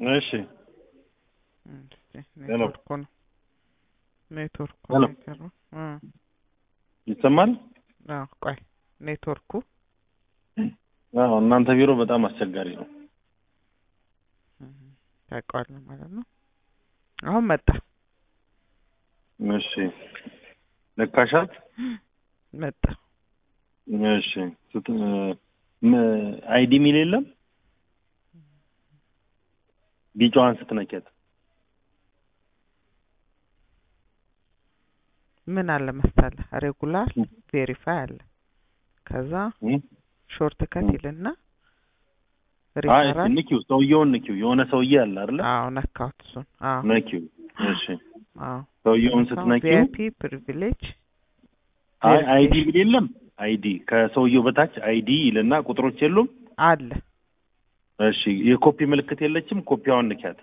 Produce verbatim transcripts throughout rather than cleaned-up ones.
እሺ ኔትወርክ ነው ኔትወርክ ነው አ ይሰማል? አዎ ቆይ ኔትወርኩ አዎ እናንተ ቢሮ በጣም አስቸጋሪ ነው ታውቃለህ ማለት ነው አሁን መጣ እሺ ለካሻት መጣ እሺ አይዲ ሚል የለም ቢጫዋን ስትነካት ምን አለ መሰለህ ሬጉላር ቬሪፋይ አለ ከዛ ሾርት ከት ይልና ሪፈራል አይ ንኪው ሰውየውን ንኪው የሆነ ሰውዬ አለ አይደል አዎ ነካውት እሱን አዎ ንኪው እሺ አዎ ሰውየውን ስትነኪው ቪአይፒ ፕሪቪሌጅ አይ አይዲ ቢል የለም አይዲ ከሰውየው በታች አይዲ ይልና ቁጥሮች የሉም አለ እሺ የኮፒ ምልክት የለችም ኮፒዋን ንኪያት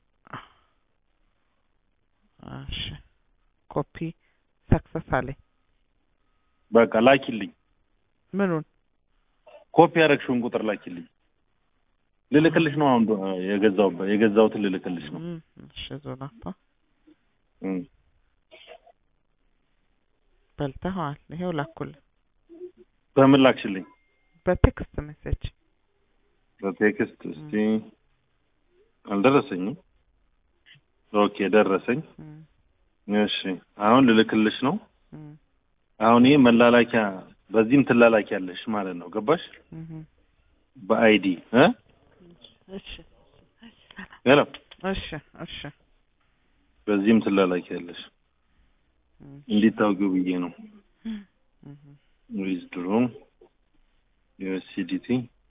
እሺ ኮፒ ሰክሰስ አለኝ በቃ ላኪልኝ ምኑን ኮፒ ያረግሽውን ቁጥር ላኪልኝ ልልክልሽ ነው አሁን የገዛው የገዛውት ልልክልሽ ነው እሺ ዞናፓ እም በልተሃል ይሄው ላኩል በምን ላክሽልኝ በቴክስት ሜሴጅ በቴክስት እስቲ አልደረሰኝም ኦኬ ደረሰኝ እሺ አሁን ልልክልሽ ነው አሁን ይሄ መላላኪያ በዚህም ትላላኪያለሽ ማለት ነው ገባሽ በአይዲ እ እሺ ያላ እሺ እሺ በዚህም ትላላኪያለሽ እንዲታውቁ ብዬ ነው ዊዝድሮ ዩኤስዲቲ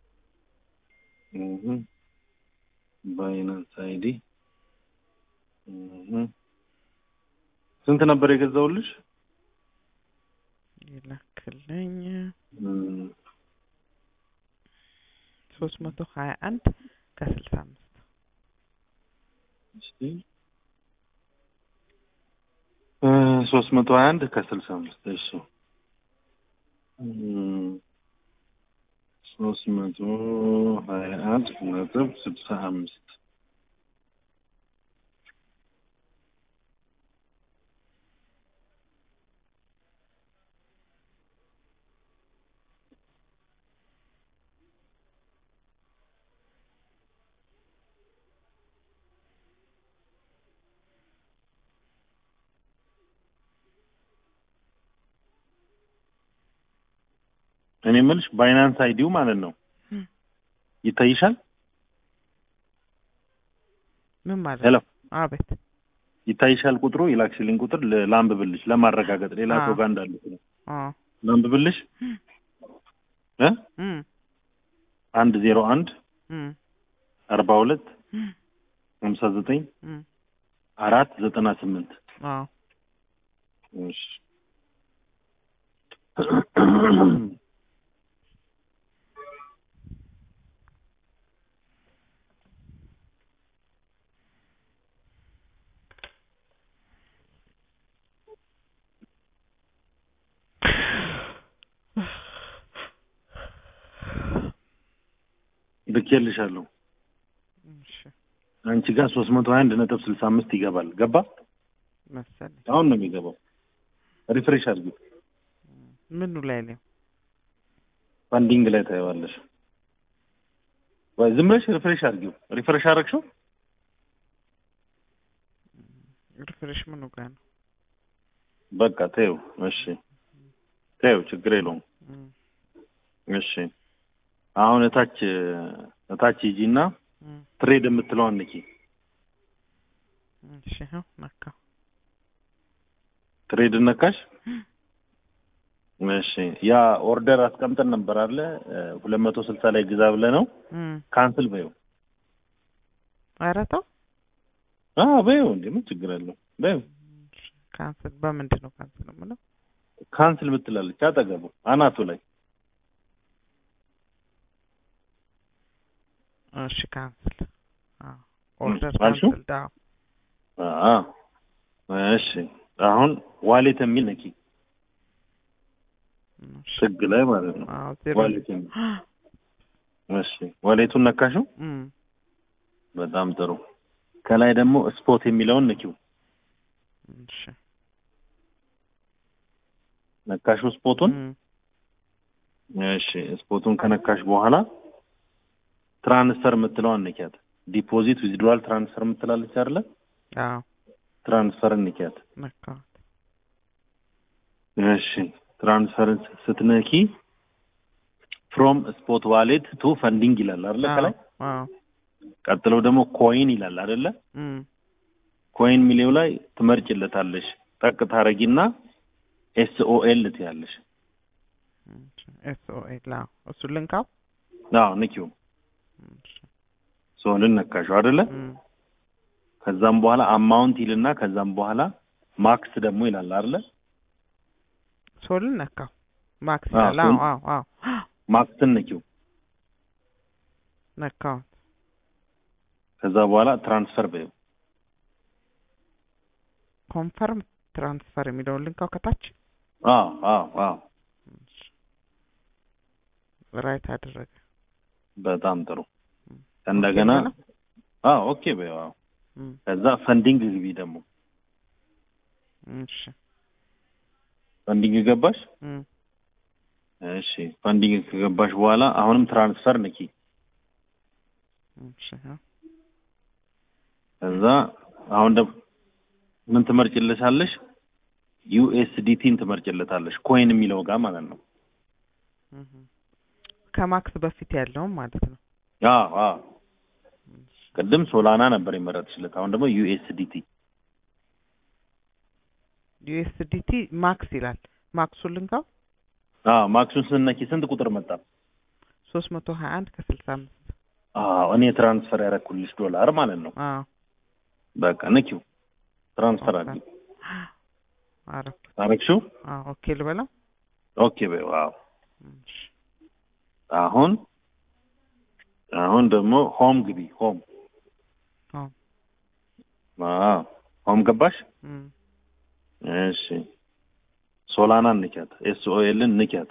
እህ ባይናንስ አይዲ እህ ስንት ነበር የገዛውልሽ ይላክልኝ ሶስት መቶ ሀያ አንድ ከስልሳ አምስት እሺ እ ሶስት መቶ ሀያ አንድ ከስልሳ አምስት እሺ ሶስት መቶ ሀያ አንድ ነጥብ ስልሳ አምስት እኔ የምልሽ ባይናንስ አይዲው ማለት ነው ይታይሻል ምን ማለት ሄሎ አቤት ይታይሻል ቁጥሩ ይላክሽልኝ ቁጥር ላምብብልሽ ለማረጋገጥ ሌላ ሰው ጋር እንዳለ አዎ ላምብብልሽ እ እም አንድ ዜሮ አንድ እም አርባ ሁለት ሃምሳ ዘጠኝ እም አራት ዘጠና ስምንት አዎ እሺ ልኬልሻለሁ እሺ አንቺ ጋር ሶስት መቶ ሀያ አንድ ነጥብ ስልሳ አምስት ይገባል ገባ መሰለኝ አሁን ነው የሚገባው ሪፍሬሽ አድርጊ ምኑ ላይ ነው ፋንዲንግ ላይ ታይዋለሽ ወይ ዝም ብለሽ ሪፍሬሽ አድርጊው ሪፍሬሽ አረግሽው ሪፍሬሽ ምኑ ጋር ነው በቃ ተይው እሺ ተይው ችግር የለውም እሺ አሁን እታች እታች ሂጂና ትሬድ የምትለውን ንኪ እሺ ነው ነካ ትሬድ ነካሽ እሺ ያ ኦርደር አስቀምጠን ነበር አይደል ሁለት መቶ ስልሳ ላይ ግዛ ብለ ነው ካንስል በይው አራታው አዎ በይው እንዴ ምን ችግር አለው በይው ካንስል በምንድን ነው ካንስል ነው ካንስል ምትላለች አጠገቡ አናቱ ላይ እሺ ካንስል አዎ ኦርደር ካንስል ዳው አዎ እሺ አሁን ዋሌት የሚል ነኪ ስግ ላይ ማለት ነው ዋሌት እሺ ዋሌቱን ነካሽው በጣም ጥሩ ከላይ ደግሞ ስፖት የሚለውን ንኪው እሺ ነካሹ ስፖቱን እሺ ስፖቱን ከነካሽ በኋላ ትራንስፈር የምትለውን ንኪያት ዲፖዚት ዊዝድሮዋል ትራንስፈር የምትላለች አይደለ አዎ ትራንስፈር ንኪያት ነካው እሺ ትራንስፈር ስትነኪ from spot wallet to funding ይላል አይደለ ከላይ አዎ ቀጥሎ ደግሞ ኮይን ይላል አይደለ ኮይን ሚሊው ላይ ትመርጭለታለሽ ጠቅ ታረጊና ኤስኦኤል ትያለሽ ኤስኦኤል አዎ እሱ ልንካው አዎ ንኪው ሶልን ነካሽው አይደለ ከዛም በኋላ አማውንት ይልና ከዛም በኋላ ማክስ ደግሞ ይላል አይደለ ሶልን ነካው ማክስ ይላል አዎ አዎ አዎ ማክስን ንኪው ነካው ከዛ በኋላ ትራንስፈር በዩ ኮንፈርም ትራንስፈር የሚለው ልንካው ከታች አዎ አዎ አዎ ራይት አደረገ በጣም ጥሩ እንደገና አዎ ኦኬ በዩ አዎ ከዛ ፈንዲንግ ግቢ ደግሞ እሺ ፈንዲንግ ገባሽ እሺ ፈንዲንግ ከገባሽ በኋላ አሁንም ትራንስፈር ንኪ እሺ ከዛ አሁን ደግሞ ምን ትመርጭልሻለሽ ዩኤስዲቲን ትመርጭለታለሽ ኮይን የሚለው ጋር ማለት ነው ከማክስ በፊት ያለው ማለት ነው አዎ አዎ ቀደም ሶላና ነበር የመረጥሽለት አሁን ደግሞ ዩኤስዲቲ ዩኤስዲቲ ማክስ ይላል ማክሱን ልንካው አዎ ማክሱን ስንነኪ ስንት ቁጥር መጣ ሶስት መቶ ሀያ አንድ ከስልሳ አምስት አዎ እኔ ትራንስፈር ያረኩልሽ ዶላር ማለት ነው አዎ በቃ ንኪው ትራንስፈር አድርጊ አረክ አረክሽው አዎ ኦኬ ልበለው ኦኬ በይ ዋው አሁን አሁን ደግሞ ሆም ግቢ ሆም ሆም አዎ ሆም ገባሽ እሺ ሶላና ንኪያት ኤስኦኤልን ንኪያት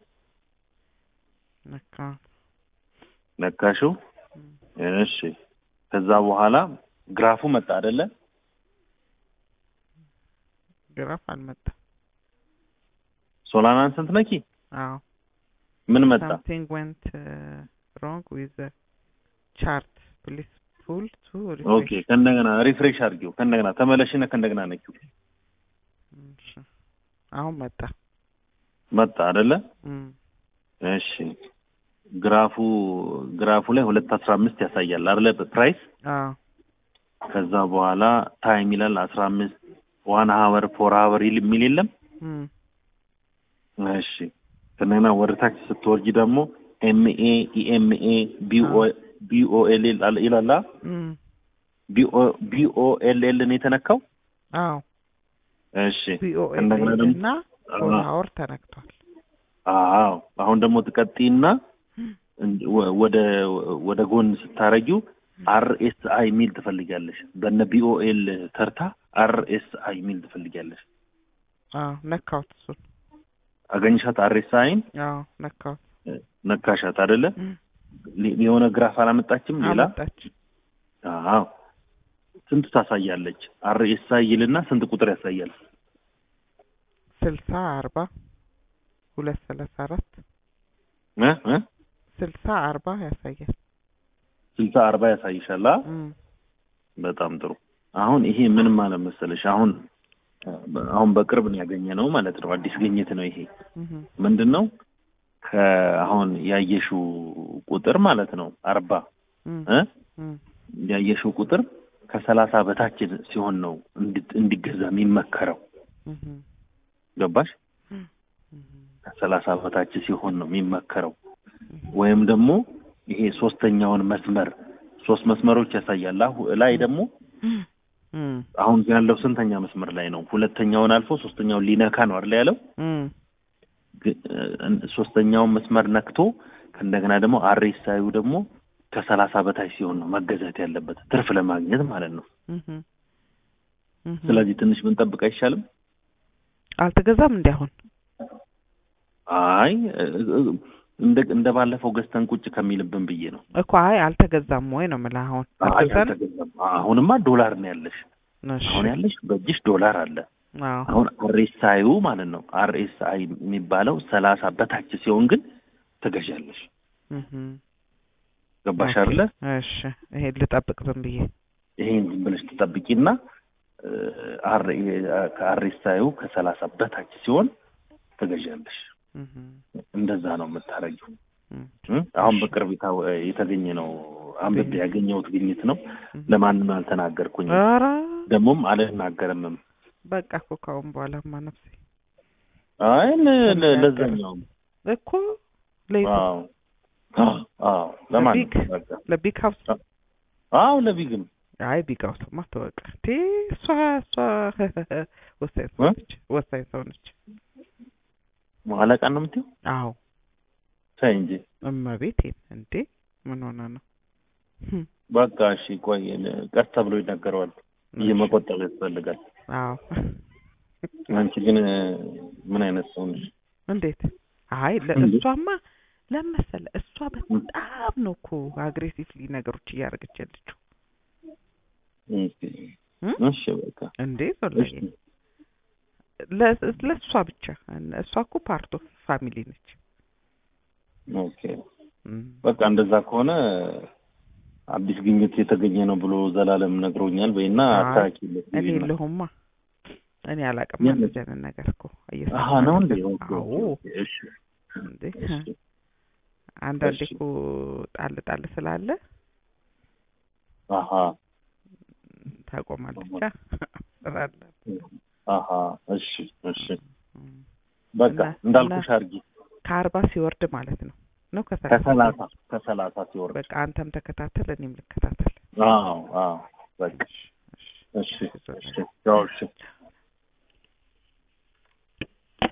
ነካ ነካሽው እሺ ከዛ በኋላ ግራፉ መጣ አይደለ ግራፍ አልመጣ ሶላናን ስንት ነኪ አዎ ምን መጣ something went uh, wrong with the chart please pull to refresh ኦኬ ከእንደገና ሪፍሬሽ አድርጊው ከእንደገና ተመለሽና ከእንደገና ነኪው እሺ አሁን መጣ መጣ አይደለ እሺ ግራፉ ግራፉ ላይ ሁለት አስራ አምስት ያሳያል አይደለ በፕራይስ አዎ ከዛ በኋላ ታይም ይላል አስራ አምስት one hour four hour ይል የሚል የለም እሺ ከነና ወርታች ስትወርጂ ደግሞ ኤምኤ ኢኤምኤ ቢኦ ቢኦኤል ይላል ቢኦ ቢኦኤልኤል ነው የተነካው አዎ እሺ እንደገና ደግሞ እና ፎር አወር ተነክቷል አዎ አሁን ደግሞ ትቀጥይና ወደ ወደ ጎን ስታረጊው አርኤስአይ ሚል ትፈልጊያለሽ በነ ቢኦኤል ተርታ አርኤስአይ ሚል ትፈልጊያለሽ አዎ ነካውት እሱ አገኝሻት አርኤስአይን አዎ ነካውት ነካሻት አይደለ የሆነ ግራፍ አላመጣችም ሌላ አመጣች አዎ ስንት ታሳያለች አርኤስአይ ይልና ስንት ቁጥር ያሳያል ስልሳ አርባ ሁለት ሰላሳ አራት እ እ ስልሳ አርባ ያሳያል ስልሳ አርባ ያሳይሻል በጣም ጥሩ አሁን ይሄ ምን ማለት መሰለሽ አሁን አሁን በቅርብ ነው ያገኘነው ማለት ነው አዲስ ግኝት ነው ይሄ ምንድነው ከአሁን ያየሽው ቁጥር ማለት ነው አርባ እ ያየሽው ቁጥር ከሰላሳ በታች ሲሆን ነው እንዲገዛ የሚመከረው ገባሽ ከሰላሳ በታች ሲሆን ነው የሚመከረው ወይም ደግሞ ይሄ ሶስተኛውን መስመር ሶስት መስመሮች ያሳያል ላይ ደግሞ አሁን ያለው ስንተኛ መስመር ላይ ነው ሁለተኛውን አልፎ ሶስተኛውን ሊነካ ነው አይደል ያለው ሶስተኛው መስመር ነክቶ ከእንደገና ደግሞ አርኤስአዩ ደግሞ ከሰላሳ በታች ሲሆን ነው መገዛት ያለበት ትርፍ ለማግኘት ማለት ነው ስለዚህ ትንሽ ምን ጠብቅ አይሻልም አልተገዛም እንዴ አሁን አይ እንደ እንደ ባለፈው ገዝተን ቁጭ ከሚልብን ብዬ ነው እኮ። አይ አልተገዛም ወይ ነው የምልህ። አሁን አልተገዛም። አሁንማ ዶላር ነው ያለሽ። አሁን ያለሽ በእጅሽ ዶላር አለ። አሁን አርኤስአዩ ማለት ነው አርኤስአይ የሚባለው ሰላሳ በታች ሲሆን ግን ትገዣለሽ። እህ ገባሽ አይደለ? እሺ ይሄ ልጠብቅ ዝም ብዬ ይሄን ዝም ብለሽ ትጠብቂና አር ከአርኤስአዩ ከሰላሳ በታች ሲሆን ትገዣለሽ። እህ እንደዛ ነው የምታረጊው። አሁን በቅርብ የተገኘ ነው አንብቤ ያገኘሁት ግኝት ነው። ለማንም አልተናገርኩኝ ደግሞም አልናገርም። በቃ እኮ ካሁን በኋላማ ነፍሴ አይ ለዛኛው እኮ ለይቶ አዎ አዎ ለማን ለቢግ ሃውስ አዎ ለቢግም አይ ቢግ ሃውስ ማስተዋወቅ ቲ እሷ እሷ ወሳኝ ሰው ነች ወሳኝ ሰው ነች። ማለቃ ነው የምትይው? አዎ ሳይ እንጂ እመቤቴን እንዴ ምን ሆነ ነው? በቃ እሺ ቆይ ቀስ ተብሎ ይነገረዋል። እየመቆጠብ ያስፈልጋል። አዎ አንቺ ግን ምን አይነት ሰው ነሽ? እንዴት? አይ ለእሷማ ለምሳሌ እሷ በጣም ነው እኮ አግሬሲቭሊ ነገሮች እያደረገች ያለችው። እሺ በቃ እንዴ ወላሂ ለእሷ ብቻ እሷ እኮ ፓርት ኦፍ ፋሚሊ ነች። ኦኬ በቃ እንደዛ ከሆነ አዲስ ግኝት የተገኘ ነው ብሎ ዘላለም ነግሮኛል በእና አታኪለት እኔ ለሁማ እኔ አላቀም ማለት ነገር እኮ አየህ አሃ ነው እንዴ? አዎ እሺ እንዴ አንዳንዴ እኮ ጣል ጣል ስላለ አሃ ታቆማለች ስላለ አሃ እሺ እሺ በቃ እንዳልኩሽ አርጊ። ከአርባ ሲወርድ ማለት ነው ነው ከሰላሳ ከሰላሳ ሲወርድ በቃ አንተም ተከታተል እኔም ልከታተል። አዎ አዎ በቃ እሺ እሺ እሺ